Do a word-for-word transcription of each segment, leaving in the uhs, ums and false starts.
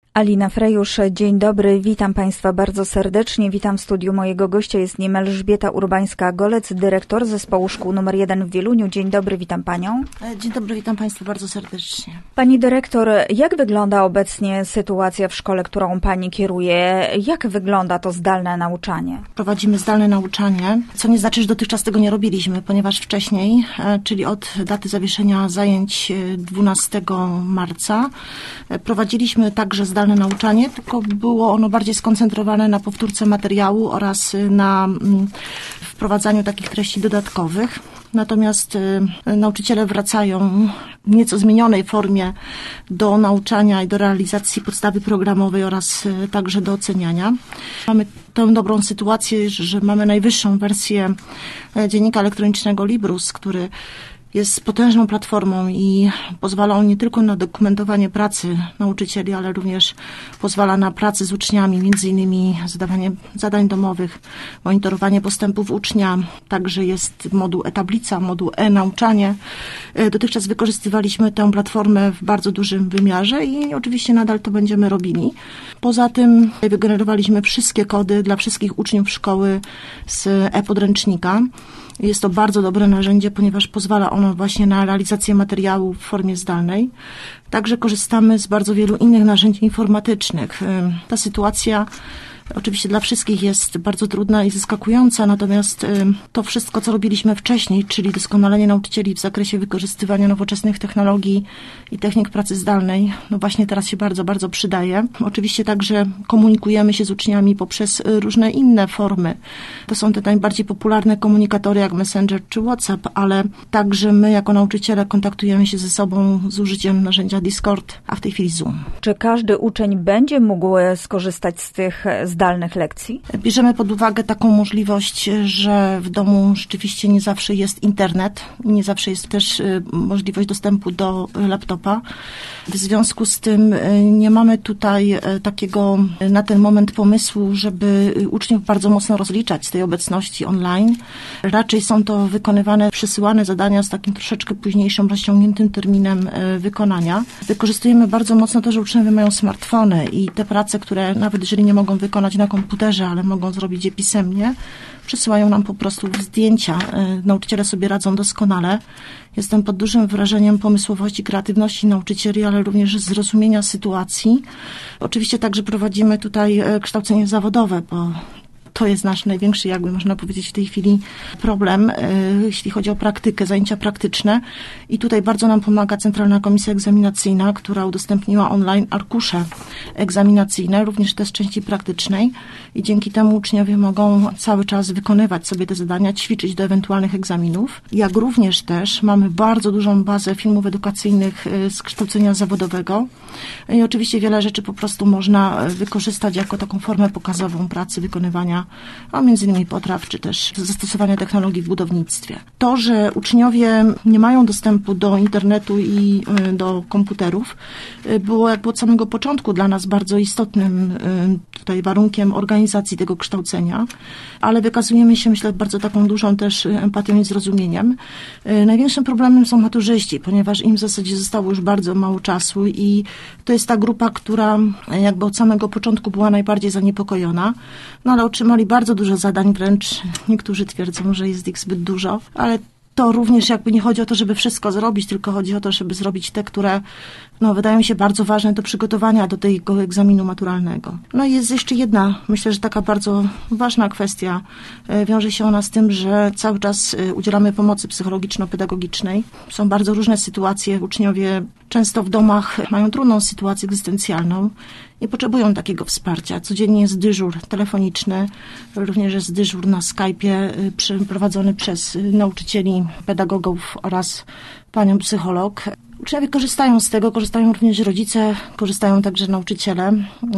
Alina Frejusz, dzień dobry, witam Państwa bardzo serdecznie. Witam w studiu. Mojego gościa jest nim Elżbieta Urbańska-Golec, dyrektor Zespołu Szkół numer jeden w Wieluniu. Dzień dobry, witam Panią. Dzień dobry, witam Państwa bardzo serdecznie. Pani dyrektor, jak wygląda obecnie sytuacja w szkole, którą Pani kieruje? Jak wygląda to zdalne nauczanie? Prowadzimy zdalne nauczanie, co nie znaczy, że dotychczas tego nie robiliśmy, ponieważ wcześniej, czyli od daty zawieszenia zajęć dwunastego marca, prowadziliśmy także zdalne nauczanie, tylko było ono bardziej skoncentrowane na powtórce materiału oraz na wprowadzaniu takich treści dodatkowych. Natomiast nauczyciele wracają w nieco zmienionej formie do nauczania i do realizacji podstawy programowej oraz także do oceniania. Mamy tę dobrą sytuację, że mamy najwyższą wersję dziennika elektronicznego Librus, który jest potężną platformą i pozwala on nie tylko na dokumentowanie pracy nauczycieli, ale również pozwala na pracę z uczniami, między innymi zadawanie zadań domowych, monitorowanie postępów ucznia. Także jest moduł e-tablica, moduł e-nauczanie. Dotychczas wykorzystywaliśmy tę platformę w bardzo dużym wymiarze i oczywiście nadal to będziemy robili. Poza tym wygenerowaliśmy wszystkie kody dla wszystkich uczniów szkoły z e-podręcznika. Jest to bardzo dobre narzędzie, ponieważ pozwala ono właśnie na realizację materiału w formie zdalnej. Także korzystamy z bardzo wielu innych narzędzi informatycznych. Ta sytuacja oczywiście dla wszystkich jest bardzo trudna i zaskakująca, natomiast to wszystko, co robiliśmy wcześniej, czyli doskonalenie nauczycieli w zakresie wykorzystywania nowoczesnych technologii i technik pracy zdalnej, no właśnie teraz się bardzo, bardzo przydaje. Oczywiście także komunikujemy się z uczniami poprzez różne inne formy. To są te najbardziej popularne komunikatory jak Messenger czy WhatsApp, ale także my jako nauczyciele kontaktujemy się ze sobą z użyciem narzędzia Discord, a w tej chwili Zoom. Czy każdy uczeń będzie mógł skorzystać z tych zdalnych lekcji? Bierzemy pod uwagę taką możliwość, że w domu rzeczywiście nie zawsze jest internet i nie zawsze jest też możliwość dostępu do laptopa. W związku z tym nie mamy tutaj takiego na ten moment pomysłu, żeby uczniów bardzo mocno rozliczać z tej obecności online. Raczej są to wykonywane, przesyłane zadania z takim troszeczkę późniejszym, rozciągniętym terminem wykonania. Wykorzystujemy bardzo mocno to, że uczniowie mają smartfony i te prace, które nawet jeżeli nie mogą wykonać na komputerze, ale mogą zrobić je pisemnie, przesyłają nam po prostu zdjęcia. Nauczyciele sobie radzą doskonale. Jestem pod dużym wrażeniem pomysłowości, kreatywności nauczycieli, ale również zrozumienia sytuacji. Oczywiście także prowadzimy tutaj kształcenie zawodowe, bo to jest nasz największy, jakby można powiedzieć w tej chwili, problem, jeśli chodzi o praktykę, zajęcia praktyczne. I tutaj bardzo nam pomaga Centralna Komisja Egzaminacyjna, która udostępniła online arkusze egzaminacyjne, również te z części praktycznej. I dzięki temu uczniowie mogą cały czas wykonywać sobie te zadania, ćwiczyć do ewentualnych egzaminów. Jak również też mamy bardzo dużą bazę filmów edukacyjnych z kształcenia zawodowego. I oczywiście wiele rzeczy po prostu można wykorzystać jako taką formę pokazową pracy, wykonywania a między innymi potraw, czy też zastosowania technologii w budownictwie. To, że uczniowie nie mają dostępu do internetu i do komputerów, było jakby od samego początku dla nas bardzo istotnym tutaj warunkiem organizacji tego kształcenia, ale wykazujemy się, myślę, bardzo taką dużą też empatią i zrozumieniem. Największym problemem są maturzyści, ponieważ im w zasadzie zostało już bardzo mało czasu i to jest ta grupa, która jakby od samego początku była najbardziej zaniepokojona, no ale otrzymali bardzo dużo zadań, wręcz niektórzy twierdzą, że jest ich zbyt dużo, ale to również jakby nie chodzi o to, żeby wszystko zrobić, tylko chodzi o to, żeby zrobić te, które no, wydają mi się bardzo ważne do przygotowania do tego egzaminu maturalnego. No i jest jeszcze jedna, myślę, że taka bardzo ważna kwestia. Wiąże się ona z tym, że cały czas udzielamy pomocy psychologiczno-pedagogicznej. Są bardzo różne sytuacje. Uczniowie często w domach mają trudną sytuację egzystencjalną i potrzebują takiego wsparcia. Codziennie jest dyżur telefoniczny, również jest dyżur na Skype'ie przeprowadzony przez nauczycieli, pedagogów oraz panią psycholog. Uczniowie korzystają z tego, korzystają również rodzice, korzystają także nauczyciele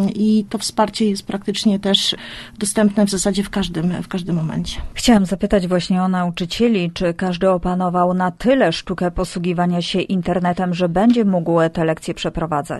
i to wsparcie jest praktycznie też dostępne w zasadzie w każdym, w każdym momencie. Chciałam zapytać właśnie o nauczycieli, czy każdy opanował na tyle sztukę posługiwania się internetem, że będzie mógł te lekcje przeprowadzać?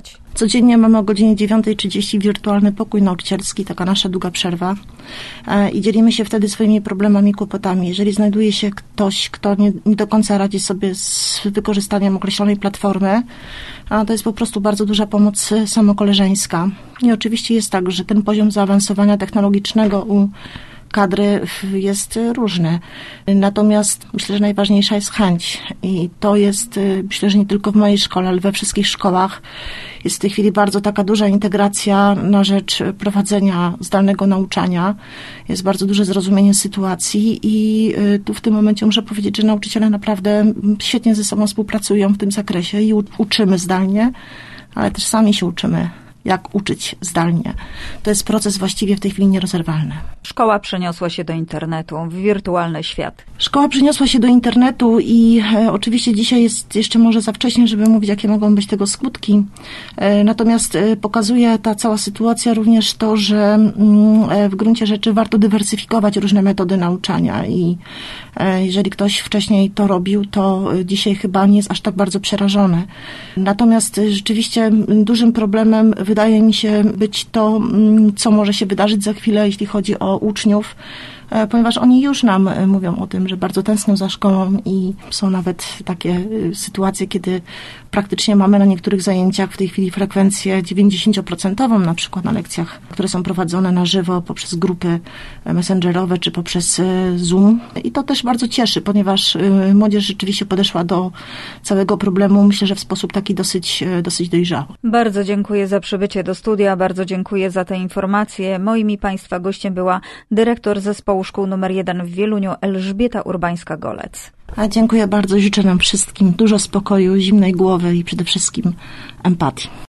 Codziennie mamy o godzinie dziewiąta trzydzieści wirtualny pokój nauczycielski, taka nasza długa przerwa i dzielimy się wtedy swoimi problemami, kłopotami. Jeżeli znajduje się ktoś, kto nie, nie do końca radzi sobie z wykorzystaniem określonej platformy, to jest po prostu bardzo duża pomoc samokoleżeńska. I oczywiście jest tak, że ten poziom zaawansowania technologicznego u kadry jest różny. Natomiast myślę, że najważniejsza jest chęć. I to jest, myślę, że nie tylko w mojej szkole, ale we wszystkich szkołach jest w tej chwili bardzo taka duża integracja na rzecz prowadzenia zdalnego nauczania. Jest bardzo duże zrozumienie sytuacji i tu w tym momencie muszę powiedzieć, że nauczyciele naprawdę świetnie ze sobą współpracują w tym zakresie i uczymy zdalnie, ale też sami się uczymy, jak uczyć zdalnie. To jest proces właściwie w tej chwili nierozerwalny. Szkoła przeniosła się do internetu, w wirtualny świat. Szkoła przeniosła się do internetu i e, oczywiście dzisiaj jest jeszcze może za wcześnie, żeby mówić, jakie mogą być tego skutki. E, natomiast e, pokazuje ta cała sytuacja również to, że mm, w gruncie rzeczy warto dywersyfikować różne metody nauczania i e, jeżeli ktoś wcześniej to robił, to e, dzisiaj chyba nie jest aż tak bardzo przerażony. Natomiast e, rzeczywiście dużym problemem wydaje mi się być to, co może się wydarzyć za chwilę, jeśli chodzi o uczniów, ponieważ oni już nam mówią o tym, że bardzo tęsknią za szkołą i są nawet takie sytuacje, kiedy praktycznie mamy na niektórych zajęciach w tej chwili frekwencję dziewięćdziesięcioprocentową, na przykład na lekcjach, które są prowadzone na żywo poprzez grupy messengerowe czy poprzez Zoom. I to też bardzo cieszy, ponieważ młodzież rzeczywiście podeszła do całego problemu, myślę, że w sposób taki dosyć, dosyć dojrzały. Bardzo dziękuję za przybycie do studia, bardzo dziękuję za te informacje. Moim i Państwa gościem była dyrektor zespołu szkół numer jeden w Wieluniu, Elżbieta Urbańska-Golec. A dziękuję bardzo, życzę nam wszystkim dużo spokoju, zimnej głowy i przede wszystkim empatii.